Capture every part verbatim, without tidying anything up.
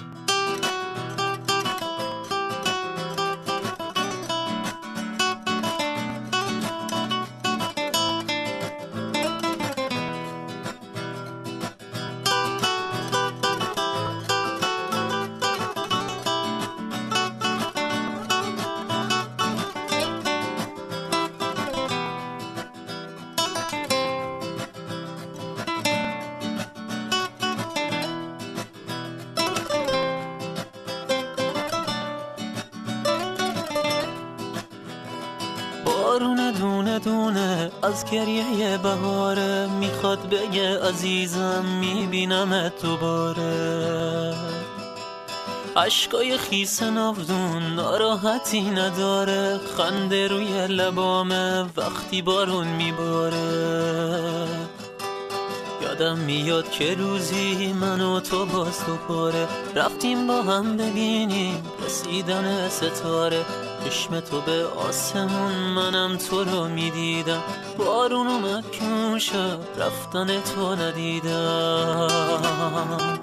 بارون دونه دونه از گریه بهاره، میخواد بگه عزیزم میبینمت دوباره. عشقای خیس ناودون ناراحتی نداره، خنده روی لبامه وقتی بارون میباره. یادم میاد که روزی من و تو باز دوباره رفتیم با هم ببینیم رسیدن ستاره. چشم تو به آسمون منم تو رو میدیدم، بارون اومد که اون شب رفتن تو ندیدم.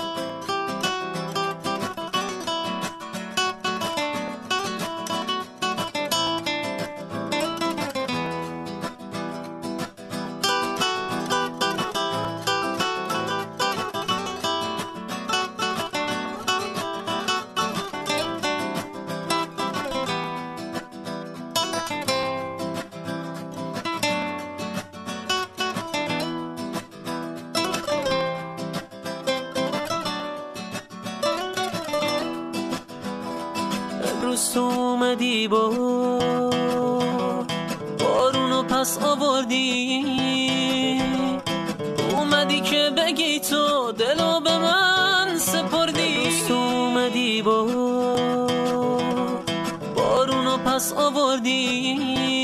امروز تو اومدی با بارونو پس آوردی، اومدی که بگی تو دلو به من سپردی. امروز تو اومدی با بارونو پس آوردی،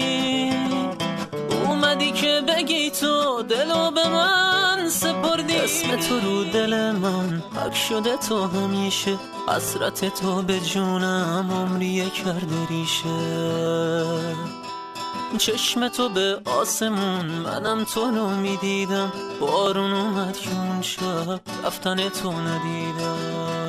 اومدی که بگی تو دلو به من سپردی. اسم تو رو دل من حک شده تو همیشه، حسرت تو به جونم عمریه کرده ریشه. چشم تو به آسمون منم تو رو میدیدم، بارون اومد که اون شب رفتن تو ندیدم.